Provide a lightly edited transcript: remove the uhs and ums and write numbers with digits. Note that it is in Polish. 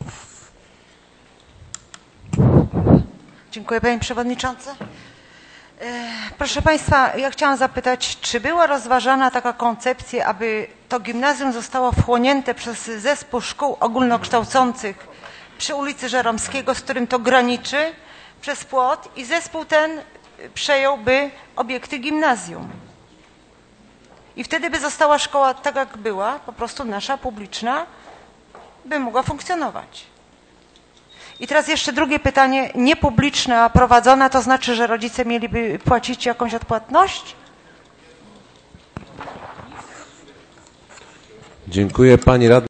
Dziękuję, panie przewodniczący. Proszę państwa, ja chciałam zapytać, czy była rozważana taka koncepcja, aby to gimnazjum zostało wchłonięte przez zespół szkół ogólnokształcących przy ulicy Żeromskiego, z którym to graniczy, przez płot, i zespół ten przejąłby obiekty gimnazjum. I wtedy by została szkoła tak, jak była, po prostu nasza, publiczna, by mogła funkcjonować. I teraz jeszcze drugie pytanie, niepubliczna, a prowadzona, to znaczy, że rodzice mieliby płacić jakąś odpłatność? Dziękuję pani radna.